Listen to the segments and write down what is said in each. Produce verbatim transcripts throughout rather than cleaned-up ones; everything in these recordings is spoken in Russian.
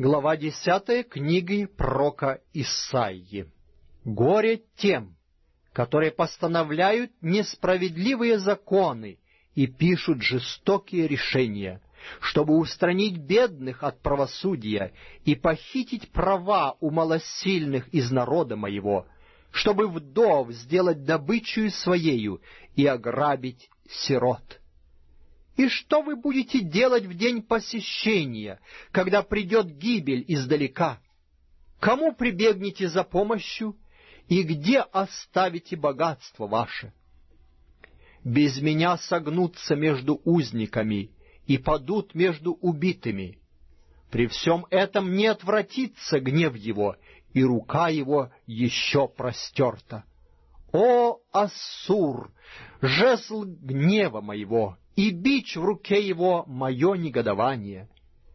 Глава десятая книги пророка Исаии. Горе тем, которые постановляют несправедливые законы и пишут жестокие решения, чтобы устранить бедных от правосудия и похитить права у малосильных из народа моего, чтобы вдов сделать добычею своею и ограбить сирот. И что вы будете делать в день посещения, когда придет гибель издалека? Кому прибегнете за помощью, и где оставите богатство ваше? Без меня согнутся между узниками и падут между убитыми. При всем этом не отвратится гнев его, и рука его еще простерта. О, Ассур, жезл гнева моего, и бич в руке его мое негодование!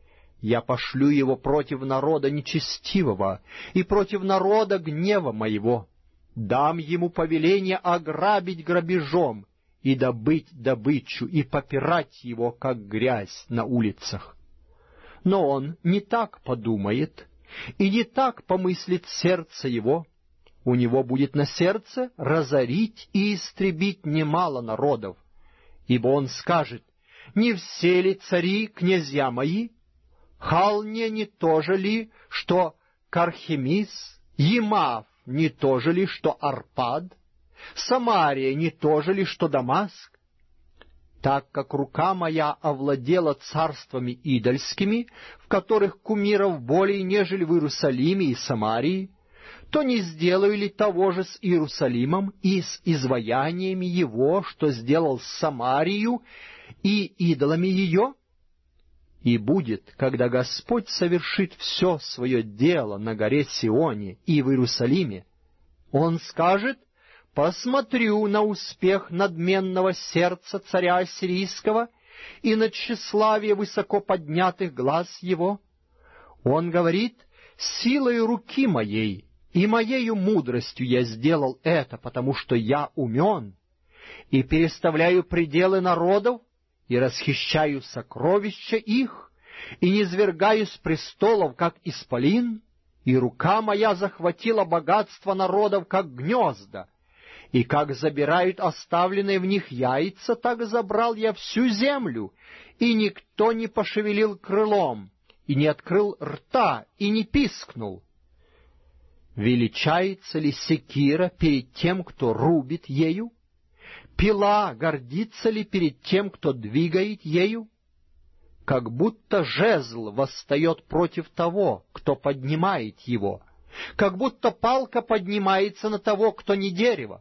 Я пошлю его против народа нечестивого и против народа гнева моего. Дам ему повеление ограбить грабежом и добыть добычу, и попирать его, как грязь на улицах. Но он не так подумает, и не так помыслит сердце его. У него будет на сердце разорить и истребить немало народов, ибо он скажет: не все ли цари князья мои? Халне не то же ли, что Кархемис? Емав не то же ли, что Арпад? Самария не то же ли, что Дамаск? Так как рука моя овладела царствами идольскими, в которых кумиров более, нежели в Иерусалиме и Самарии, то не сделаю ли того же с Иерусалимом и с изваяниями его, что сделал с Самарию и идолами ее? И будет, когда Господь совершит все свое дело на горе Сионе и в Иерусалиме, Он скажет: посмотрю на успех надменного сердца царя ассирийского и на тщеславие высоко поднятых глаз его. Он говорит: силой руки моей и моею мудростью я сделал это, потому что я умен, и переставляю пределы народов, и расхищаю сокровища их, и низвергаю с престолов, как исполин, и рука моя захватила богатство народов, как гнезда, и как забирают оставленные в них яйца, так забрал я всю землю, и никто не пошевелил крылом, и не открыл рта, и не пискнул. Величается ли секира перед тем, кто рубит ею? Пила гордится ли перед тем, кто двигает ею? Как будто жезл восстает против того, кто поднимает его, как будто палка поднимается на того, кто не дерево.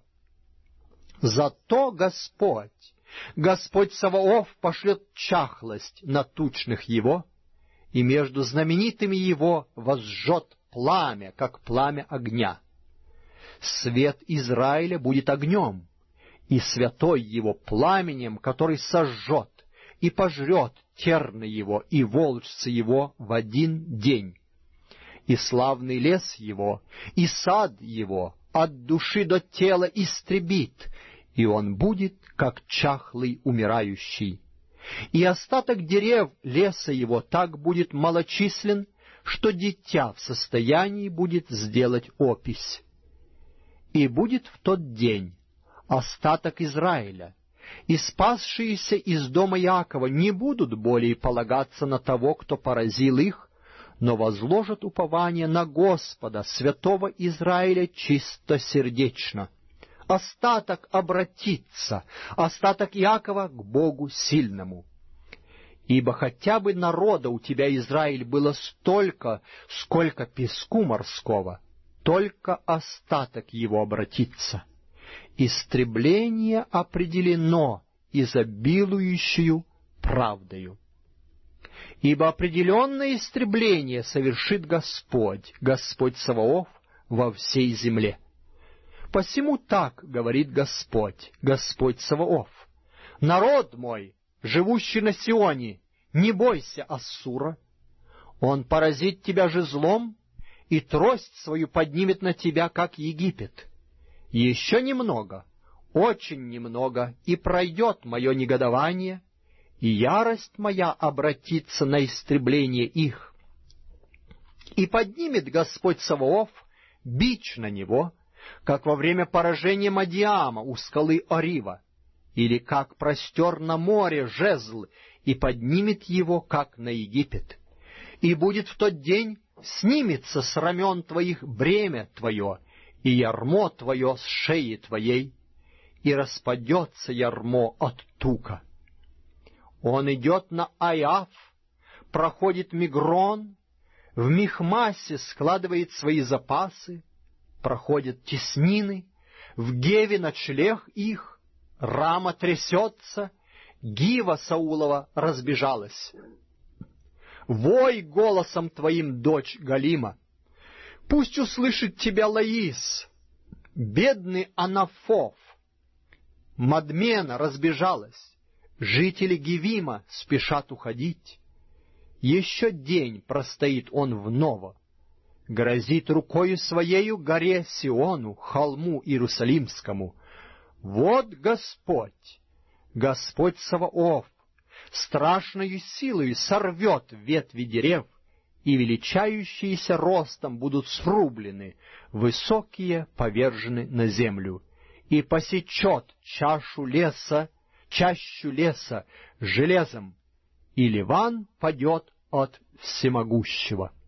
Зато Господь, Господь Саваоф, пошлет чахлость на тучных его, и между знаменитыми его возжжет пламя, как пламя огня. Свет Израиля будет огнем, и святой его пламенем, который сожжет и пожрет терны его и волжцы его в один день. И славный лес его, и сад его от души до тела истребит, и он будет, как чахлый умирающий. И остаток дерев леса его так будет малочислен, что дитя в состоянии будет сделать опись. И будет в тот день остаток Израиля, и спасшиеся из дома Иакова не будут более полагаться на того, кто поразил их, но возложат упование на Господа, святого Израиля, чистосердечно. Остаток обратится, остаток Иакова к Богу сильному. Ибо хотя бы народа у тебя, Израиль, было столько, сколько песку морского, только остаток его обратится. Истребление определено изобилующую правдою. Ибо определенное истребление совершит Господь, Господь Саваоф, во всей земле. Посему так говорит Господь, Господь Саваоф: народ мой, живущий на Сионе, не бойся Ассура. Он поразит тебя жезлом, и трость свою поднимет на тебя, как Египет. Еще немного, очень немного, и пройдет мое негодование, и ярость моя обратится на истребление их. И поднимет Господь Саваоф бич на него, как во время поражения Мадиама у скалы Орива, или как простер на море жезл, и поднимет его, как на Египет. И будет в тот день снимется с рамен твоих бремя твое, и ярмо твое с шеи твоей, и распадется ярмо от тука. Он идет на Айав, проходит Мигрон, в Михмасе складывает свои запасы, проходят теснины, в Геве ночлег их, Рама трясется, Гива Саулова разбежалась. Вой голосом твоим, дочь Галима, пусть услышит тебя Лаис, бедный Анафов. Мадмена разбежалась, жители Гивима спешат уходить. Еще день простоит он в Ново, грозит рукою своею горе Сиону, холму Иерусалимскому. Вот Господь, Господь Саваоф, страшною силою сорвет ветви дерев, и величающиеся ростом будут срублены, высокие повержены на землю, и посечет чашу леса, чащу леса железом, и Ливан падет от всемогущего.